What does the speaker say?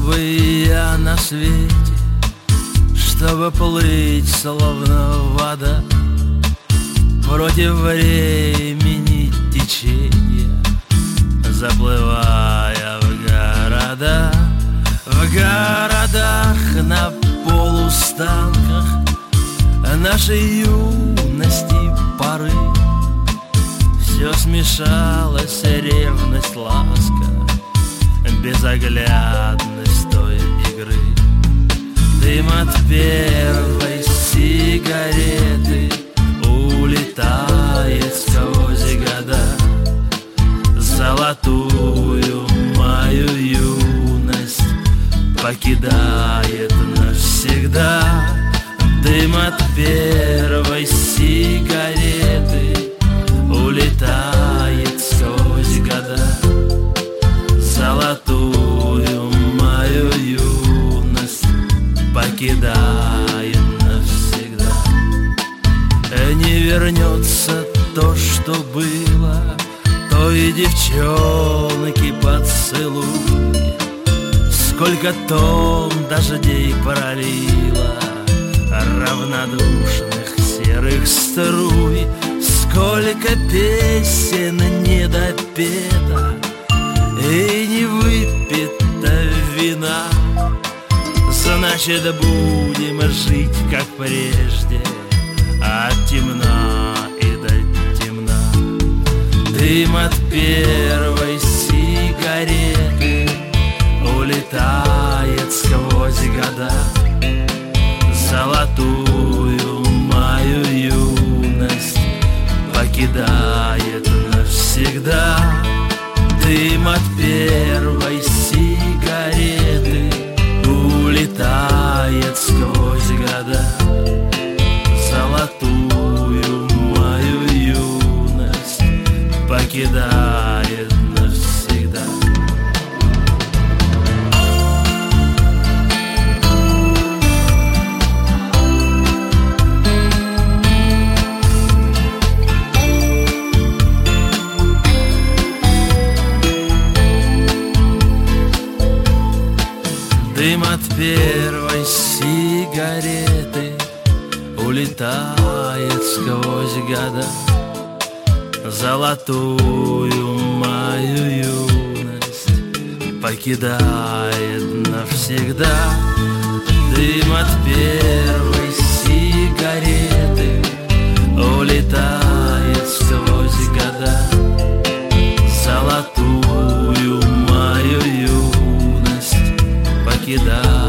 бы я на свете, чтобы плыть, словно вода, против времени течения, заплывая в города. В городах на полустанках нашей юности поры все смешалось, ревность, ласка, безоглядность той игры. Дым от первой сигареты улетает сквозь года, золотую мою юность покидает навсегда. Дым от первой сигареты улетает сквозь года, золотую мою юность покидает навсегда. Не вернется то, что было, той девчонки поцелуй. Сколько тонн дождей пролила, равнодушных серых струй, сколько песен недопета и не выпито вина. Значит, будем жить, как прежде, от темна и до темна. Дым от первой сигареты улетает сквозь года, золотую мою юность покидает навсегда. Дым от первой сигареты улетает сквозь года, золотую мою юность покидает навсегда. Дым от первой сигареты улетает сквозь года, золотую мою юность покидает навсегда. Дым от первой сигареты улетает сквозь года, золотую мою юность покидает